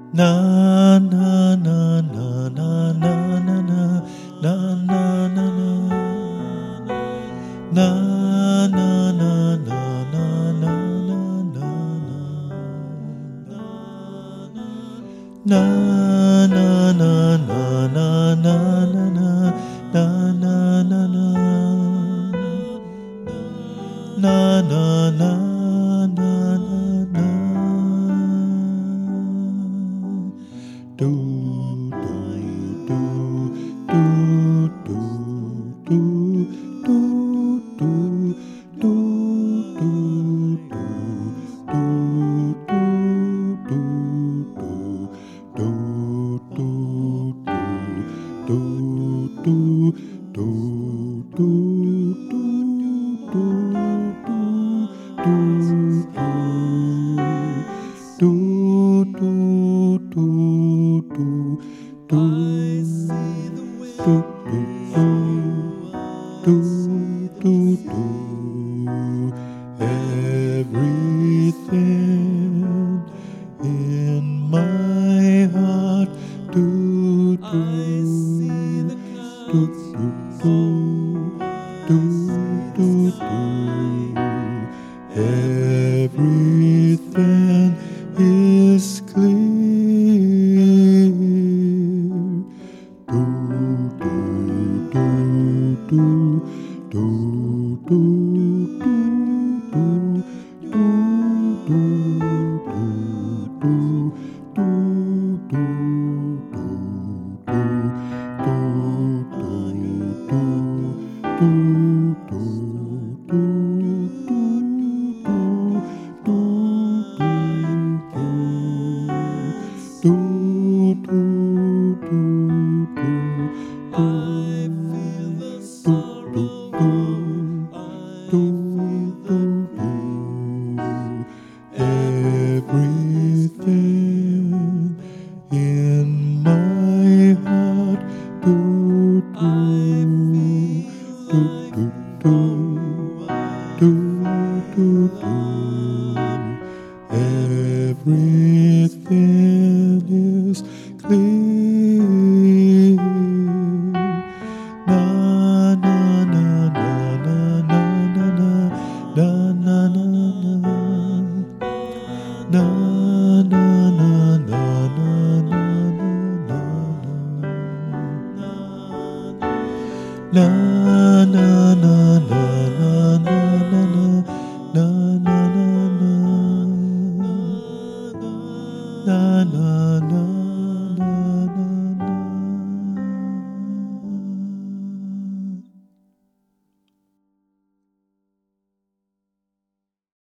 na na na na na na na na na na na na na na na na na na na Everything in my heart, everything is clear. Everything in my heart, everything is clear. Na na na na na na na na na na na na na na na